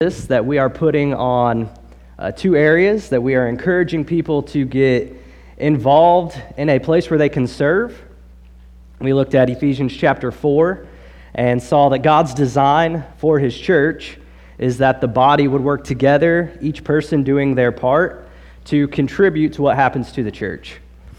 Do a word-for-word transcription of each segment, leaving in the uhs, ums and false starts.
that we are putting on uh, two areas that we are encouraging people to get involved in a place where they can serve. We looked at Ephesians chapter four and saw that God's design for his church is that the body would work together, each person doing their part to contribute to what happens to the church.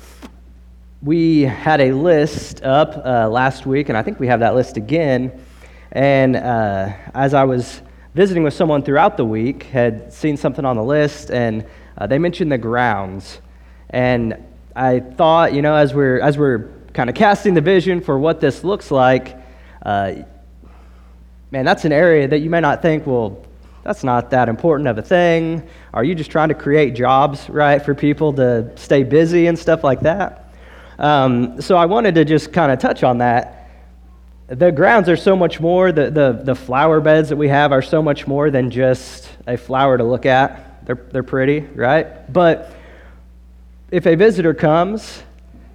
We had a list up uh, last week, and I think we have that list again. And uh, as I was visiting with someone throughout the week, had seen something on the list, and uh, they mentioned the grounds. And I thought, you know, as we're as we're kind of casting the vision for what this looks like, uh, man, that's an area that you may not think, well, that's not that important of a thing. Are you just trying to create jobs, right, for people to stay busy and stuff like that? Um, so I wanted to just kind of touch on that. The grounds are so much more, the, the, the flower beds that we have are so much more than just a flower to look at. They're, they're pretty, right? But if a visitor comes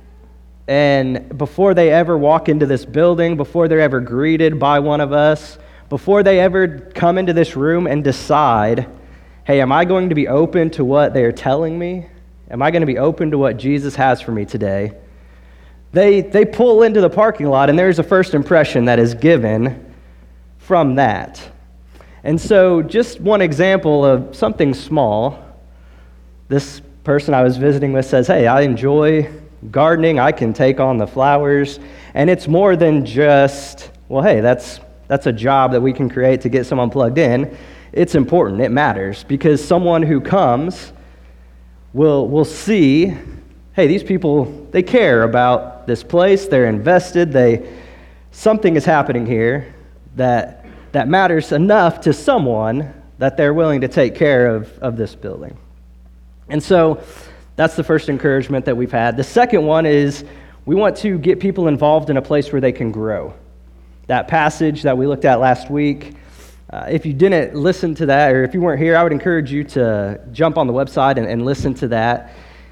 and before they ever walk into this building, before they're ever greeted by one of us, before they ever come into this room and decide, hey, am I going to be open to what they are telling me? Am I going to be open to what Jesus has for me today? They they pull into the parking lot, and there's a first impression that is given from that. And so just one example of something small, this person I was visiting with says, hey, I enjoy gardening, I can take on the flowers, and it's more than just, well, hey, that's that's a job that we can create to get someone plugged in. It's important, it matters, because someone who comes will will see, hey, these people, they care about this place, they're invested, they something is happening here that that matters enough to someone that they're willing to take care of, of this building. And so that's the first encouragement that we've had. The second one is we want to get people involved in a place where they can grow. That passage that we looked at last week, uh, if you didn't listen to that, or if you weren't here, I would encourage you to jump on the website and, and listen to that.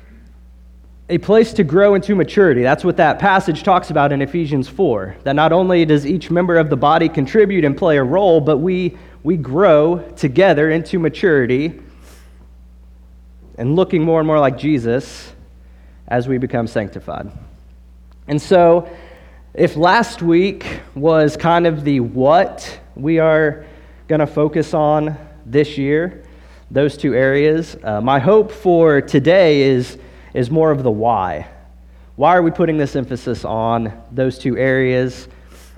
A place to grow into maturity. That's what that passage talks about in Ephesians four. That not only does each member of the body contribute and play a role, but we we grow together into maturity and looking more and more like Jesus as we become sanctified. And so, if last week was kind of the what we are going to focus on this year, those two areas, uh, my hope for today is is more of the why. Why are we putting this emphasis on those two areas?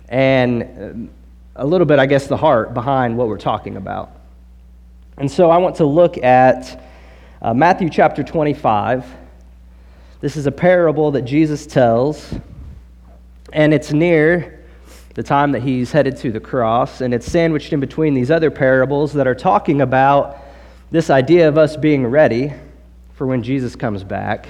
And a little bit, I guess, the heart behind what we're talking about. And so I want to look at uh, Matthew chapter twenty-five. This is a parable that Jesus tells, and it's near the time that he's headed to the cross, and it's sandwiched in between these other parables that are talking about this idea of us being ready for when Jesus comes back.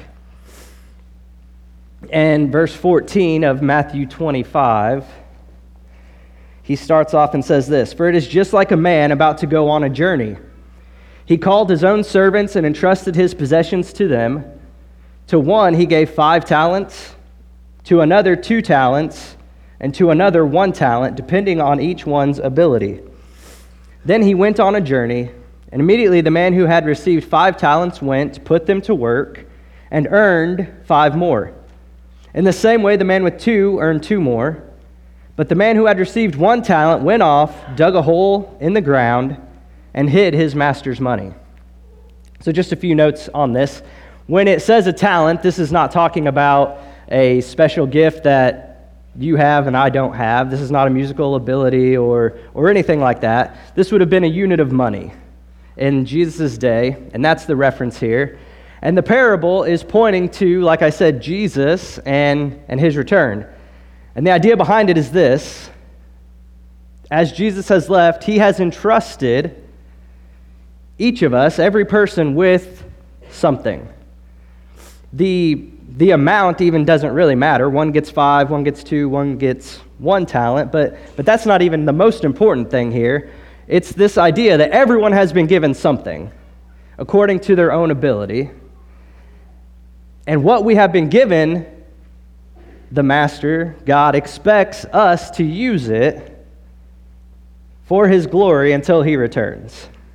And verse fourteen of Matthew twenty-five, he starts off and says this, "For it is just like a man about to go on a journey. He called his own servants and entrusted his possessions to them. To one he gave five talents, to another two talents, and to another one talent, depending on each one's ability. Then he went on a journey, and immediately the man who had received five talents went, put them to work, and earned five more. In the same way, the man with two earned two more. But the man who had received one talent went off, dug a hole in the ground, and hid his master's money." So just a few notes on this. When it says a talent, this is not talking about a special gift that you have and I don't have. This is not a musical ability or or anything like that. This would have been a unit of money in Jesus' day, and that's the reference here. And the parable is pointing to, like I said, Jesus and, and his return. And the idea behind it is this: as Jesus has left, he has entrusted each of us, every person, with something. The, the amount even doesn't really matter. One gets five, one gets two, one gets one talent, but, but that's not even the most important thing here. It's this idea that everyone has been given something according to their own ability. And what we have been given, the Master, God, expects us to use it for his glory until he returns.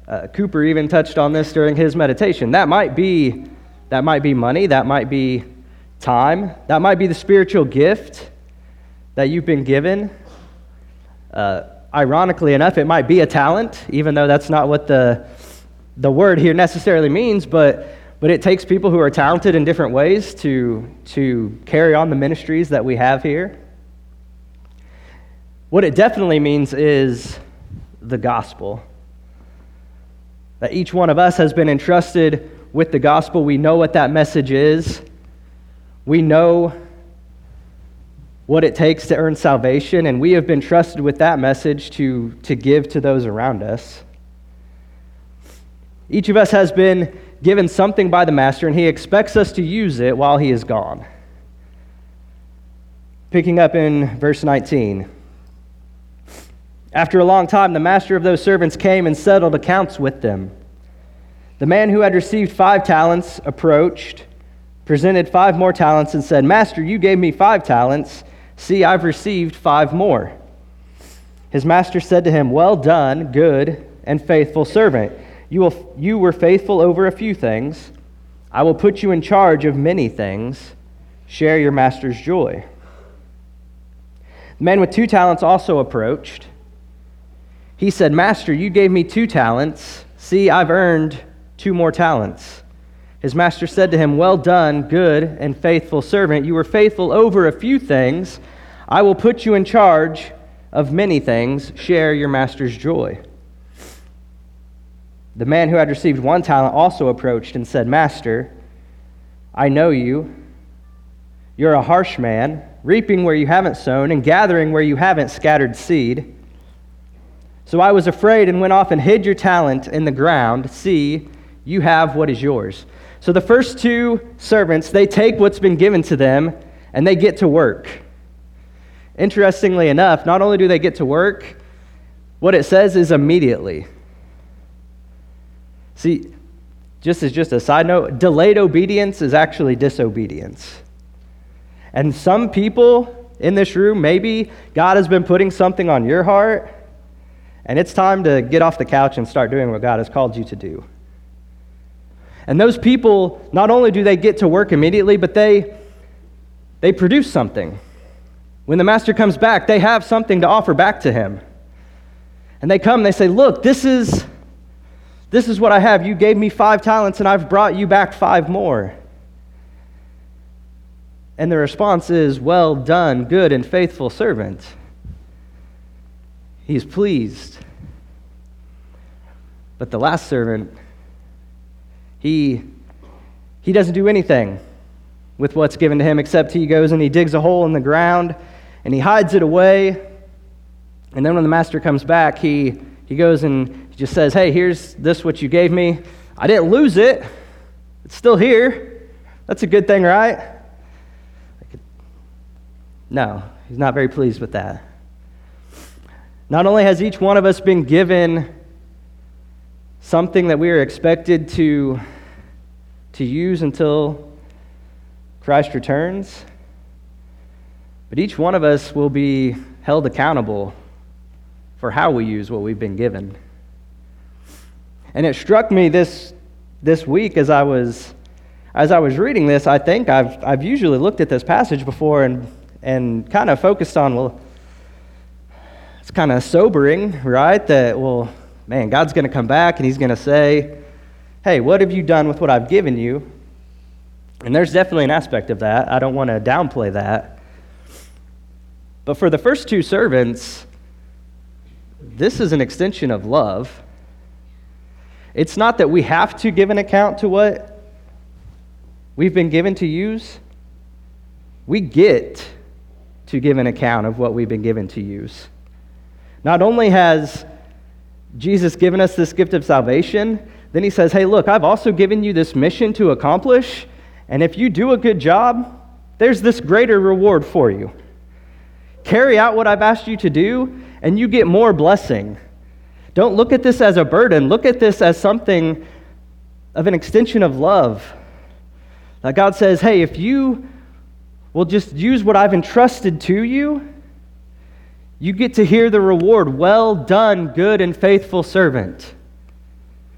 Uh, Cooper even touched on this during his meditation. That might be, that might be money, that might be time, that might be the spiritual gift that you've been given. Uh, ironically enough, it might be a talent, even though that's not what the the word here necessarily means, but but it takes people who are talented in different ways to to carry on the ministries that we have here. What it definitely means is the gospel. That each one of us has been entrusted with the gospel. We know what that message is. We know what it takes to earn salvation, and we have been trusted with that message to, to give to those around us. Each of us has been given something by the Master, and he expects us to use it while he is gone. Picking up in verse nineteen. After a long time, the master of those servants came and settled accounts with them. The man who had received five talents approached, presented five more talents, and said, "Master, you gave me five talents. See, I've received five more." His master said to him, "Well done, good and faithful servant. You will, you were faithful over a few things. I will put you in charge of many things. Share your master's joy." The man with two talents also approached. He said, "Master, you gave me two talents. See, I've earned two more talents." His master said to him, "Well done, good and faithful servant. You were faithful over a few things. I will put you in charge of many things. Share your master's joy." The man who had received one talent also approached and said, "Master, I know you. You're a harsh man, reaping where you haven't sown and gathering where you haven't scattered seed. So I was afraid and went off and hid your talent in the ground. See, you have what is yours." So the first two servants, they take what's been given to them and they get to work. Interestingly enough, not only do they get to work, what it says is immediately. See, just as just a side note, delayed obedience is actually disobedience. And some people in this room, maybe God has been putting something on your heart, and it's time to get off the couch and start doing what God has called you to do. And those people, not only do they get to work immediately, but they they produce something. When the master comes back, they have something to offer back to him. And they come and they say, "Look, this is this is what I have. You gave me five talents, and I've brought you back five more." And the response is, "Well done, good and faithful servant." He's pleased. But the last servant, he, he doesn't do anything with what's given to him, except he goes and he digs a hole in the ground and he hides it away. And then when the master comes back, he, he goes and he just says, "Hey, here's this what you gave me. I didn't lose it. It's still here. That's a good thing, right?" No, he's not very pleased with that. Not only has each one of us been given something that we are expected to, to use until Christ returns, but each one of us will be held accountable for how we use what we've been given. And it struck me this this week as I was as I was reading this. I think I've I've usually looked at this passage before and and kind of focused on, well, it's kind of sobering, right? That, well, man, God's going to come back and he's going to say, "Hey, what have you done with what I've given you?" And there's definitely an aspect of that. I don't want to downplay that. But for the first two servants, this is an extension of love. It's not that we have to give an account to what we've been given to use. We get to give an account of what we've been given to use. Not only has Jesus given us this gift of salvation, then he says, "Hey, look, I've also given you this mission to accomplish, and if you do a good job, there's this greater reward for you. Carry out what I've asked you to do, and you get more blessing." Don't look at this as a burden. Look at this as something of an extension of love. That God says, "Hey, if you will just use what I've entrusted to you, you get to hear the reward. Well done, good and faithful servant."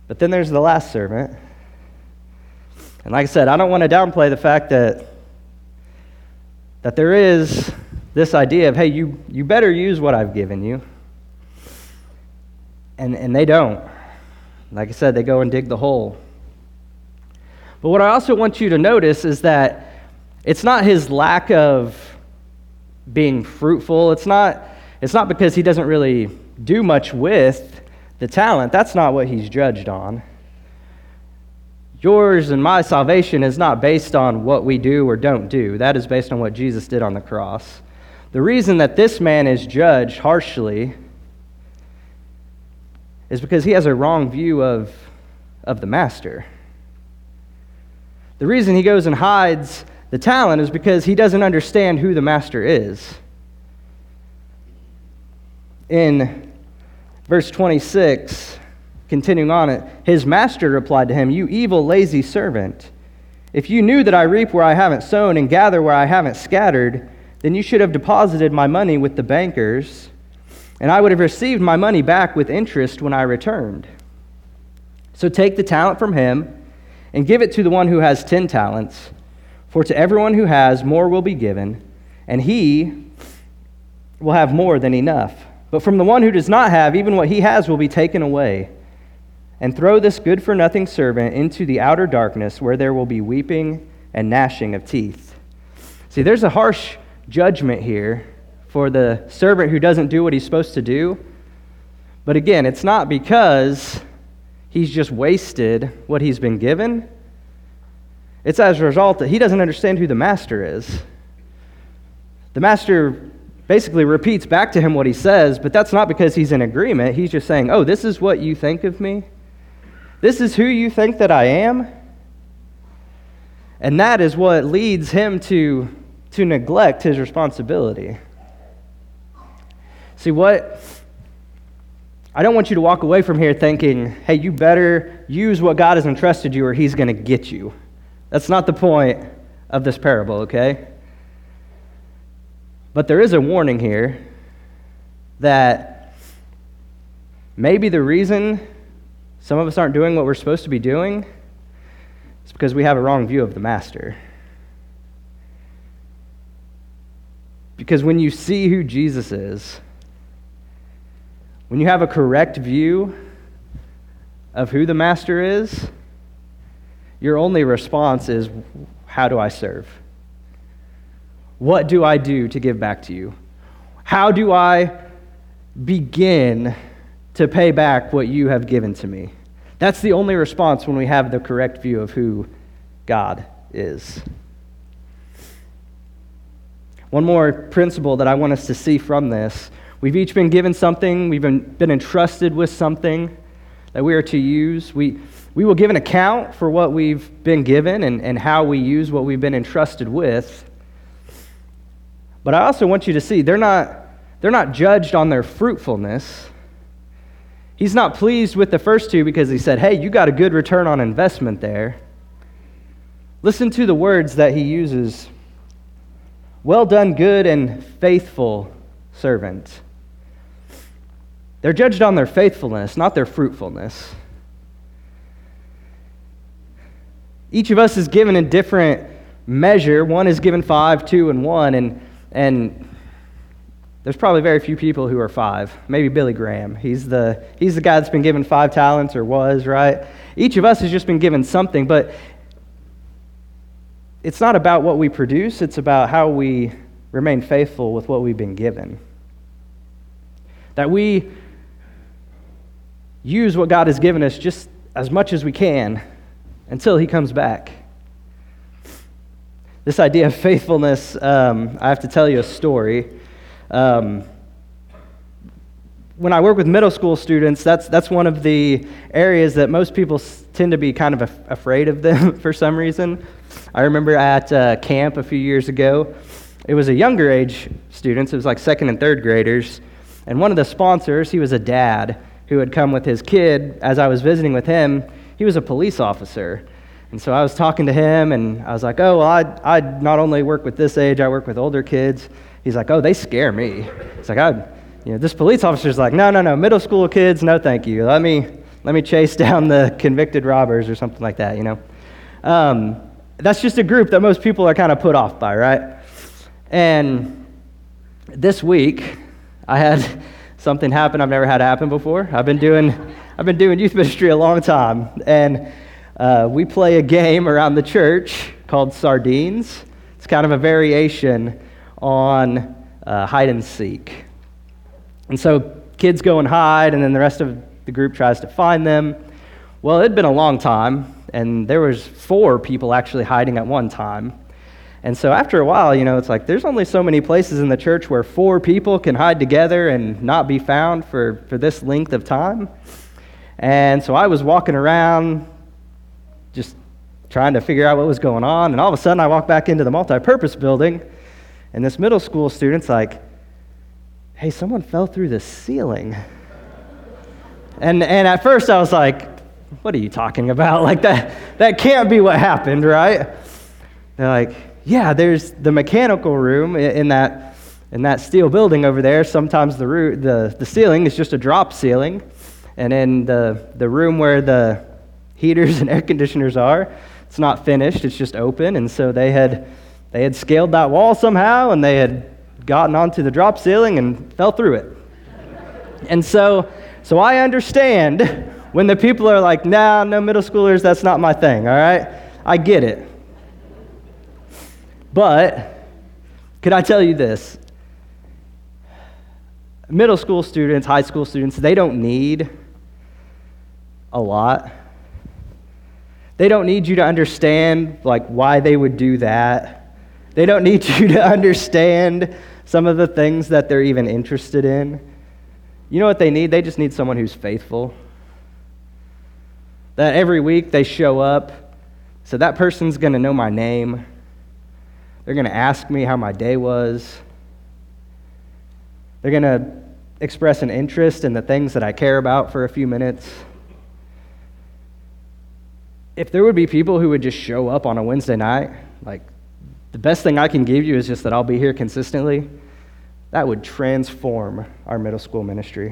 But then there's the last servant. And like I said, I don't want to downplay the fact that that there is this idea of, hey, you, you better use what I've given you. And, and they don't. Like I said, they go and dig the hole. But what I also want you to notice is that it's not his lack of being fruitful. It's not, it's not because he doesn't really do much with the talent. That's not what he's judged on. Yours and my salvation is not based on what we do or don't do. That is based on what Jesus did on the cross. The reason that this man is judged harshly is because he has a wrong view of, of the master. The reason he goes and hides the talent is because he doesn't understand who the master is. In verse twenty-six, continuing on it, his master replied to him, "You evil, lazy servant. If you knew that I reap where I haven't sown and gather where I haven't scattered, then you should have deposited my money with the bankers, and I would have received my money back with interest when I returned. So take the talent from him and give it to the one who has ten talents. For to everyone who has, more will be given, and he will have more than enough. But from the one who does not have, even what he has will be taken away. And throw this good-for-nothing servant into the outer darkness, where there will be weeping and gnashing of teeth." See, there's a harsh judgment here for the servant who doesn't do what he's supposed to do. But again, it's not because he's just wasted what he's been given. It's as a result that he doesn't understand who the master is. The master basically repeats back to him what he says, but that's not because he's in agreement. He's just saying, oh, this is what you think of me? This is who you think that I am? And that is what leads him to, to neglect his responsibility. See, what I don't want you to walk away from here thinking, hey, you better use what God has entrusted you or he's going to get you. That's not the point of this parable, okay? But there is a warning here that maybe the reason some of us aren't doing what we're supposed to be doing is because we have a wrong view of the master. Because when you see who Jesus is, when you have a correct view of who the master is, your only response is, how do I serve? What do I do to give back to you? How do I begin to pay back what you have given to me? That's the only response when we have the correct view of who God is. One more principle that I want us to see from this. We've each been given something. We've been, been entrusted with something that we are to use. We we will give an account for what we've been given and, and how we use what we've been entrusted with. But I also want you to see, they're not, they're not judged on their fruitfulness. He's not pleased with the first two because he said, hey, you got a good return on investment there. Listen to the words that he uses. Well done, good and faithful servant. They're judged on their faithfulness, not their fruitfulness. Each of us is given a different measure. One is given five, two, and one, and and there's probably very few people who are five. Maybe Billy Graham. He's the he's the guy that's been given five talents or was, right? Each of us has just been given something, but it's not about what we produce. It's about how we remain faithful with what we've been given. That we use what God has given us just as much as we can until he comes back. This idea of faithfulness, um, I have to tell you a story. Um, when I work with middle school students, that's that's one of the areas that most people s- tend to be kind of af- afraid of them for some reason. I remember at uh, camp a few years ago, it was a younger age students, it was like second and third graders, and one of the sponsors, he was a dad who had come with his kid. As I was visiting with him, he was a police officer. And so I was talking to him, and I was like, oh, well, I I not only work with this age, I work with older kids. He's like, oh, they scare me. It's like, I, you know, this police officer's like, no, no, no, middle school kids, no thank you. Let me let me chase down the convicted robbers or something like that, you know. Um, that's just a group that most people are kind of put off by, right? And this week, I had something happen I've never had happen before. I've been doing, I've been doing youth ministry a long time, and uh, we play a game around the church called Sardines. It's kind of a variation on uh, hide and seek. And so kids go and hide, and then the rest of the group tries to find them. Well, it'd been a long time, and there was four people actually hiding at one time. And so after a while, you know, it's like there's only so many places in the church where four people can hide together and not be found for, for this length of time. And so I was walking around just trying to figure out what was going on, and all of a sudden I walk back into the multi-purpose building, and this middle school student's like, hey, someone fell through the ceiling. And and at first I was like, what are you talking about? Like that that can't be what happened, right? They're like, yeah, there's the mechanical room in that in that steel building over there. Sometimes the roof, the the ceiling is just a drop ceiling, and in the the room where the heaters and air conditioners are, it's not finished. It's just open, and so they had they had scaled that wall somehow, and they had gotten onto the drop ceiling and fell through it. And so so I understand when the people are like, nah, no middle schoolers, that's not my thing. All right, I get it. But could I tell you this? Middle school students, high school students, they don't need a lot. They don't need you to understand like why they would do that. They don't need you to understand some of the things that they're even interested in. You know what they need? They just need someone who's faithful. That every week they show up, so that person's going to know my name. They're going to ask me how my day was. They're going to express an interest in the things that I care about for a few minutes. If there would be people who would just show up on a Wednesday night, like the best thing I can give you is just that I'll be here consistently, that would transform our middle school ministry.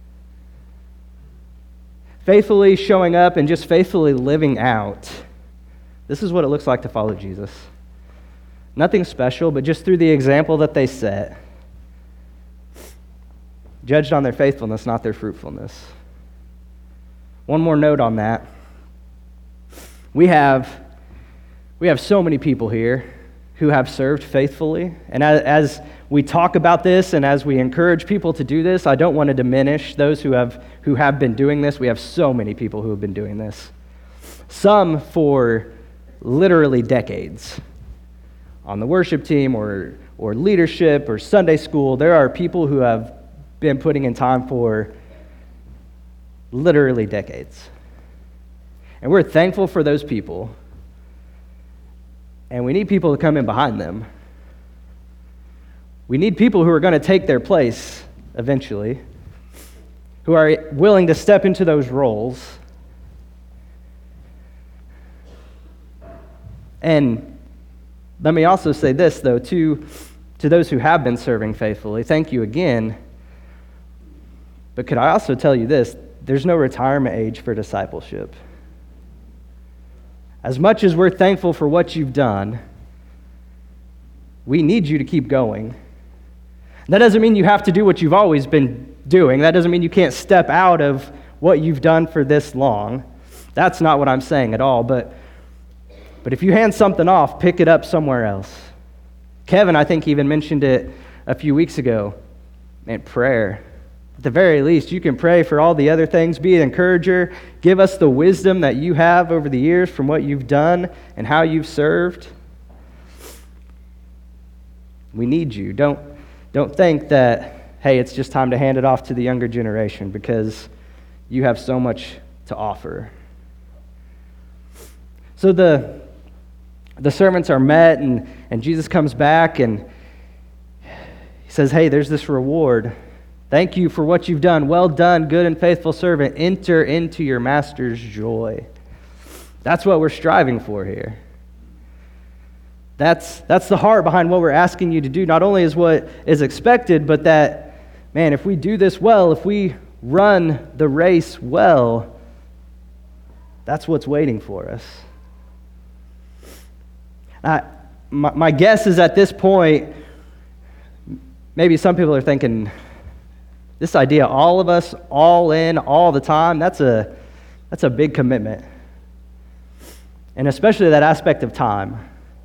Faithfully showing up and just faithfully living out, this is what it looks like to follow Jesus. Nothing special, but just through the example that they set, judged on their faithfulness, not their fruitfulness. One more note on that. We have, we have so many people here who have served faithfully, and as, as we talk about this and as we encourage people to do this, I don't want to diminish those who have who have been doing this. We have so many people who have been doing this. Some for literally decades. On the worship team or or leadership or Sunday school, there are people who have been putting in time for literally decades. And we're thankful for those people. And we need people to come in behind them. We need people who are going to take their place eventually, who are willing to step into those roles. And let me also say this, though, to, to those who have been serving faithfully, thank you again. But could I also tell you this? There's no retirement age for discipleship. As much as we're thankful for what you've done, we need you to keep going. That doesn't mean you have to do what you've always been doing. That doesn't mean you can't step out of what you've done for this long. That's not what I'm saying at all. But, but if you hand something off, pick it up somewhere else. Kevin, I think, even mentioned it a few weeks ago. Man, prayer. At the very least, you can pray for all the other things. Be an encourager. Give us the wisdom that you have over the years from what you've done and how you've served. We need you. Don't, don't think that, hey, it's just time to hand it off to the younger generation, because you have so much to offer. So the, the servants are met, and, and Jesus comes back, and he says, hey, there's this reward. Thank you for what you've done. Well done, good and faithful servant. Enter into your master's joy. That's what we're striving for here. That's, that's the heart behind what we're asking you to do. Not only is what is expected, but that, man, if we do this well, if we run the race well, That's what's waiting for us. I, my, my guess is at this point, maybe some people are thinking, this idea, all of us, all in, all the time, that's a, that's a big commitment. And especially that aspect of time.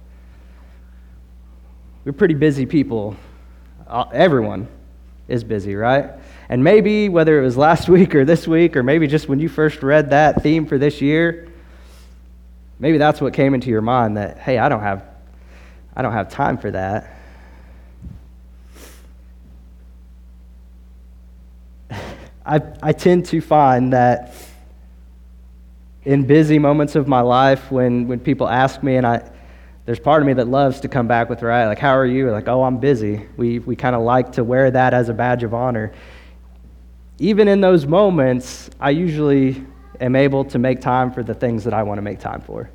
We're pretty busy people. Everyone is busy, right? And maybe whether it was last week or this week, or maybe just when you first read that theme for this year, maybe that's what came into your mind, that, hey, I don't have, I don't have time for that. I, I tend to find that in busy moments of my life, when, when people ask me, and I, there's part of me that loves to come back with, right, like, how are you? Like, oh, I'm busy. We, we kind of like to wear that as a badge of honor. Even in those moments, I usually am able to make time for the things that I want to make time for.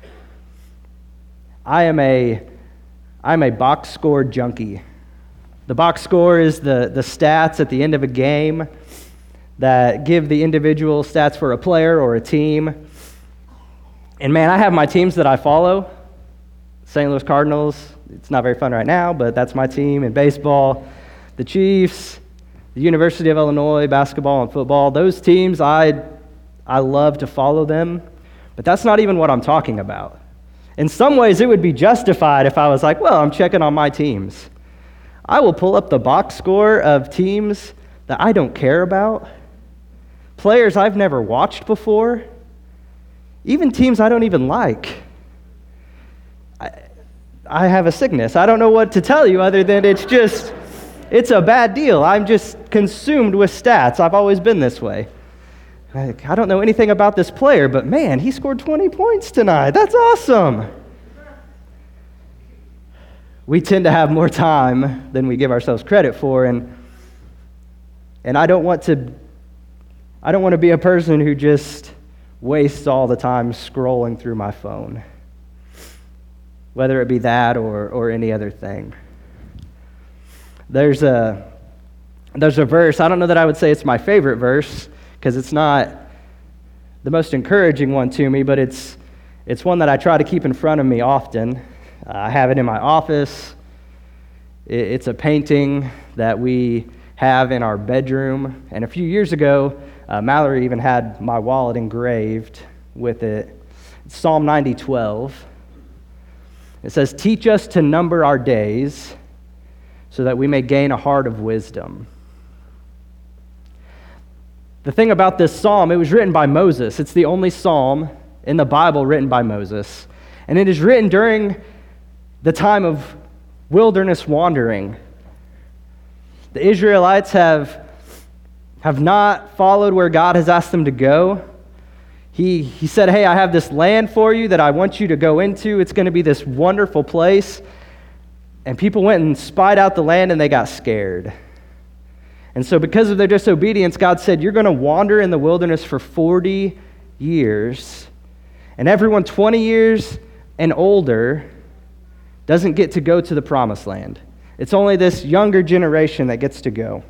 I am a, I'm a box score junkie. The box score is the, the stats at the end of a game that give the individual stats for a player or a team. And man, I have my teams that I follow. Saint Louis Cardinals, it's not very fun right now, but that's my team in baseball. The Chiefs, the University of Illinois, basketball and football. Those teams, I, I love to follow them, but that's not even what I'm talking about. In some ways, it would be justified if I was like, well, I'm checking on my teams. I will pull up the box score of teams that I don't care about, players I've never watched before, even teams I don't even like. I, I have a sickness. I don't know what to tell you other than it's just, it's a bad deal. I'm just consumed with stats. I've always been this way. Like, I don't know anything about this player, but man, he scored twenty points tonight. That's awesome. We tend to have more time than we give ourselves credit for, and and I don't want to I don't want to be a person who just wastes all the time scrolling through my phone, whether it be that or or any other thing. There's a there's a verse, I don't know that I would say it's my favorite verse, because it's not the most encouraging one to me, but it's it's one that I try to keep in front of me often. Uh, I have it in my office. It, it's a painting that we have in our bedroom. And a few years ago, uh, Mallory even had my wallet engraved with it. It's Psalm ninety twelve. It says, "Teach us to number our days so that we may gain a heart of wisdom." The thing about this psalm, it was written by Moses. It's the only psalm in the Bible written by Moses. And it is written during the time of wilderness wandering. The Israelites have, have not followed where God has asked them to go. He, he said, hey, I have this land for you that I want you to go into. It's going to be this wonderful place. And people went and spied out the land and they got scared. And so because of their disobedience, God said, you're going to wander in the wilderness for forty years. And everyone twenty years and older doesn't get to go to the promised land. It's only this younger generation that gets to go.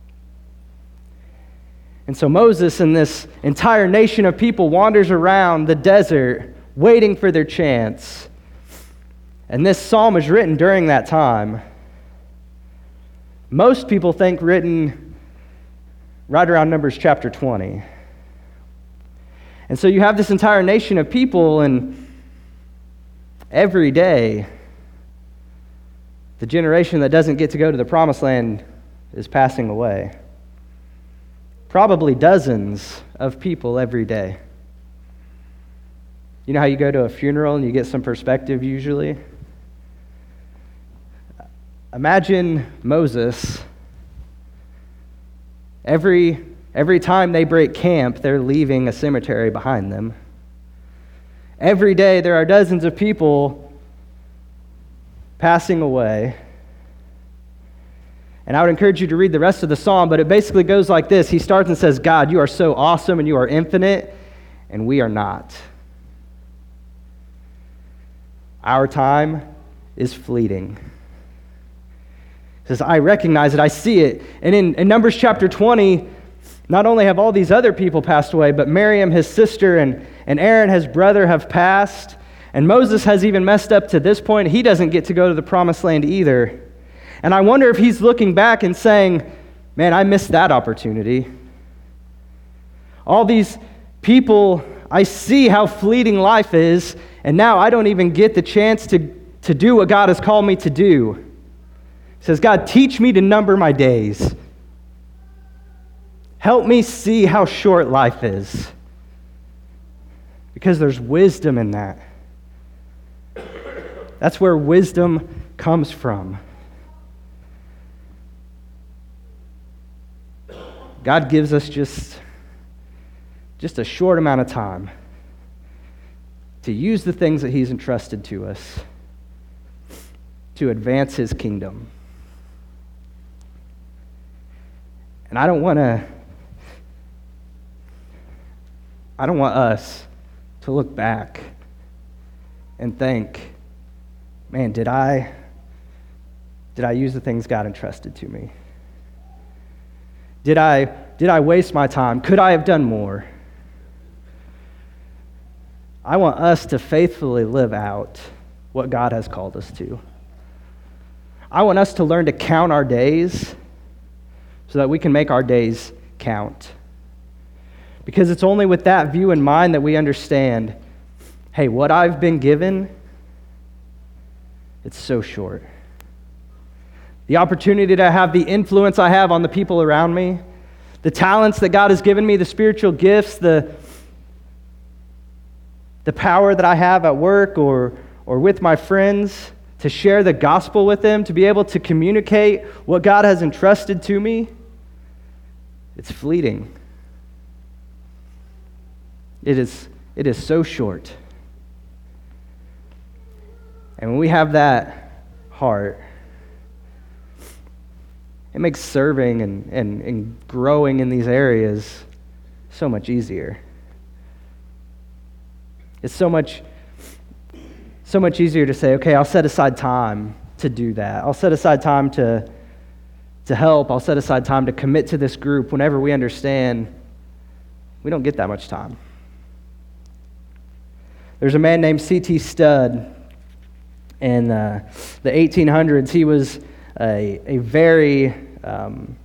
And so Moses and this entire nation of people wanders around the desert waiting for their chance. And this psalm is written during that time. Most people think written right around Numbers chapter twenty. And so you have this entire nation of people, and every day, the generation that doesn't get to go to the promised land is passing away. Probably dozens of people every day. You know how you go to a funeral and you get some perspective usually? Imagine Moses. Every, every time they break camp, they're leaving a cemetery behind them. Every day there are dozens of people passing away. And I would encourage you to read the rest of the psalm, but it basically goes like this. He starts and says, God, you are so awesome and you are infinite, and we are not. Our time is fleeting. He says, I recognize it, I see it. And in, in Numbers chapter twenty, not only have all these other people passed away, but Miriam, his sister, and, and Aaron, his brother, have passed, and Moses has even messed up to this point. He doesn't get to go to the promised land either. And I wonder if he's looking back and saying, man, I missed that opportunity. All these people, I see how fleeting life is, and now I don't even get the chance to, to do what God has called me to do. He says, God, teach me to number my days. Help me see how short life is. Because there's wisdom in that. That's where wisdom comes from. God gives us just, just a short amount of time to use the things that He's entrusted to us to advance His kingdom. And I don't want to, I don't want us to look back and think, man, did I, did I use the things God entrusted to me? Did I, did I waste my time? Could I have done more? I want us to faithfully live out what God has called us to. I want us to learn to count our days so that we can make our days count. Because it's only with that view in mind that we understand, hey, what I've been given, it's so short. The opportunity to have the influence I have on the people around me, the talents that God has given me, the spiritual gifts, the, the power that I have at work or, or with my friends, to share the gospel with them, to be able to communicate what God has entrusted to me, it's fleeting. It is, it is so short. And when we have that heart, it makes serving and, and, and growing in these areas so much easier. It's so much, so much easier to say, okay, I'll set aside time to do that. I'll set aside time to, to help. I'll set aside time to commit to this group whenever we understand we don't get that much time. There's a man named C T Studd in uh, the eighteen hundreds. He was a, a very, um,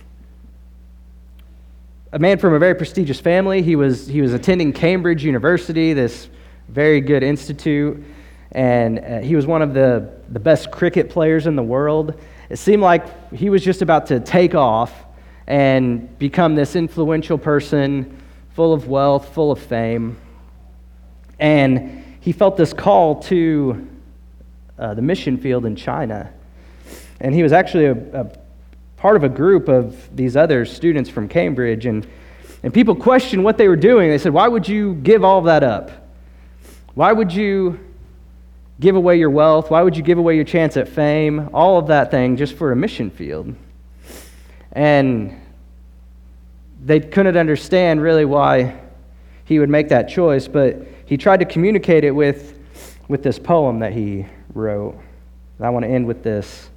a man from a very prestigious family. He was, he was attending Cambridge University, this very good institute, and uh, he was one of the, the best cricket players in the world. It seemed like he was just about to take off and become this influential person, full of wealth, full of fame. And he felt this call to uh, the mission field in China. And he was actually a, a part of a group of these other students from Cambridge. And, and people questioned what they were doing. They said, why would you give all of that up? Why would you give away your wealth? Why would you give away your chance at fame? All of that thing just for a mission field. And they couldn't understand really why he would make that choice, but he tried to communicate it with, with this poem that he wrote. And I want to end with this.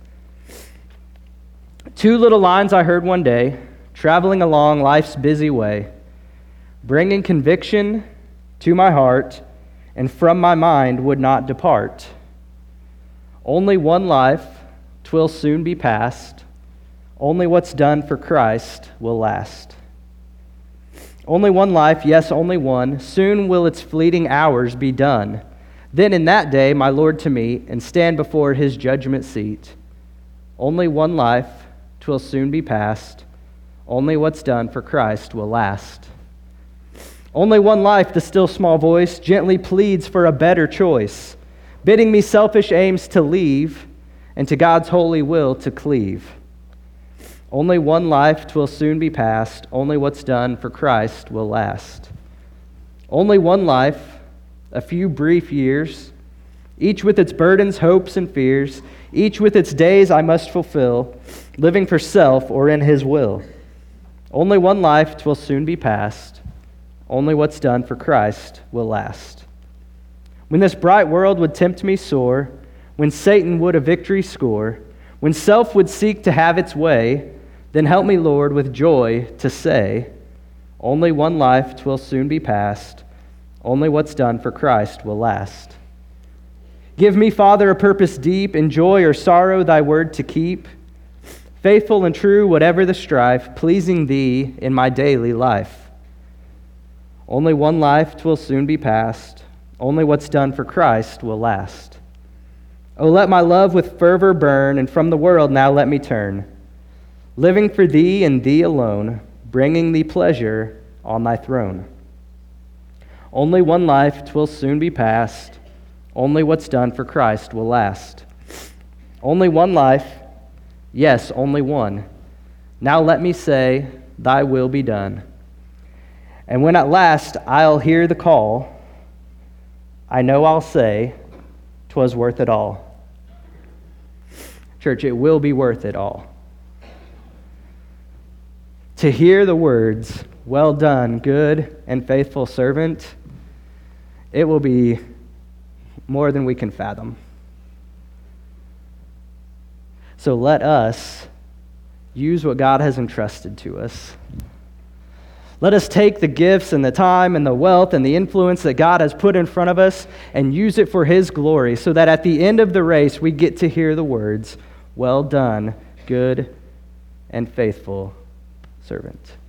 Two little lines I heard one day, traveling along life's busy way, bringing conviction to my heart, and from my mind would not depart. Only one life, 'twill soon be past. Only what's done for Christ will last. Only one life, yes, only one. Soon will its fleeting hours be done. Then in that day my Lord to meet and stand before His judgment seat. Only one life, 'twill soon be past. Only what's done for Christ will last. Only one life, the still small voice gently pleads for a better choice, bidding me selfish aims to leave and to God's holy will to cleave. Only one life, 'twill soon be past. Only what's done for Christ will last. Only one life, a few brief years, each with its burdens, hopes, and fears, each with its days I must fulfill, living for self or in His will. Only one life, 'twill soon be past. Only what's done for Christ will last. When this bright world would tempt me sore, when Satan would a victory score, when self would seek to have its way, then help me, Lord, with joy to say, only one life, 'twill soon be past. Only what's done for Christ will last. Give me, Father, a purpose deep, in joy or sorrow thy word to keep, faithful and true whatever the strife, pleasing thee in my daily life. Only one life 'twill soon be past, only what's done for Christ will last. Oh, let my love with fervor burn, and from the world now let me turn, living for thee and thee alone, bringing thee pleasure on thy throne. Only one life 'twill soon be past, only what's done for Christ will last. Only one life, yes, only one. Now let me say, thy will be done. And when at last I'll hear the call, I know I'll say, 'twas worth it all. Church, it will be worth it all. To hear the words, well done, good and faithful servant, it will be more than we can fathom. So let us use what God has entrusted to us. Let us take the gifts and the time and the wealth and the influence that God has put in front of us and use it for His glory, so that at the end of the race we get to hear the words, well done, good and faithful servant.